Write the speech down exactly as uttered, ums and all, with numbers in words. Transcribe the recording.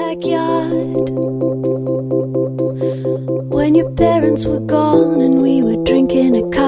backyard. When your parents were gone and we were drinking a cup